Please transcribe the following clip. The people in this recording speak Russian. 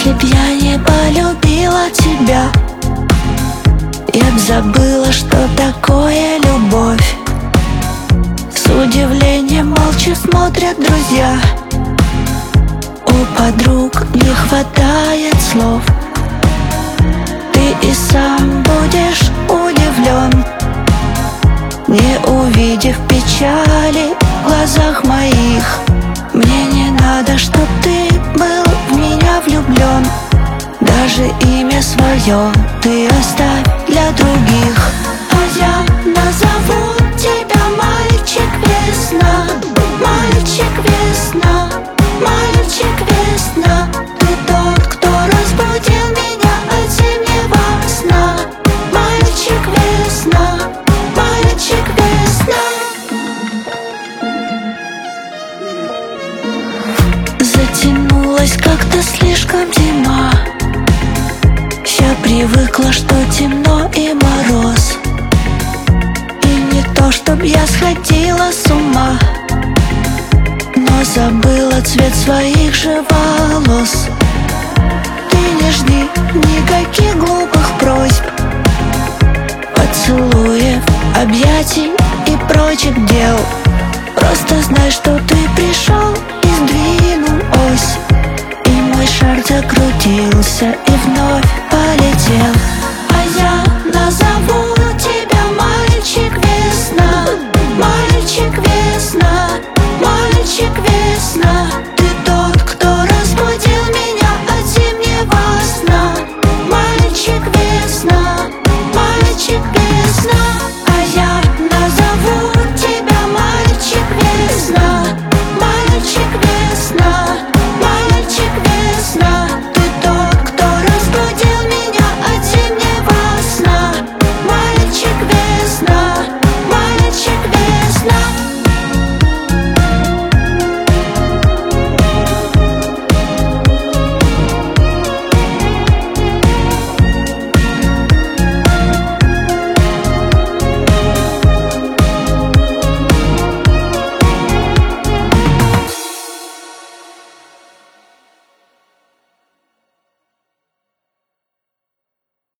Если б я не полюбила тебя, я б забыла, что такое любовь. С удивлением молча смотрят друзья. У подруг не хватает слов. Ты и сам будешь удивлен, не увидев печали в глазах моих. Мне не надо, чтоб ты был в меня влюблен. Даже имя свое ты оставь для других. А я назову тебя мальчик весна. Мальчик весна, мальчик весна. Ты тот, кто разбудил меня от зимнего сна. Мальчик весна, мальчик весна. Затянулась как-то слишком зима. Я привыкла, что темно и мороз. И не то, чтоб я сходила с ума, но забыла цвет своих же волос. Ты не жди никаких глупых просьб, поцелуев, объятий и прочих дел. Просто знай, что ты пришел и сдвинул ось, и мой шар закрутился и вновь полетел. А я назову тебя мальчик весна. Мальчик весна, мальчик весна. Ты тот, кто разбудил меня от зимнего сна. Мальчик весна, мальчик весна.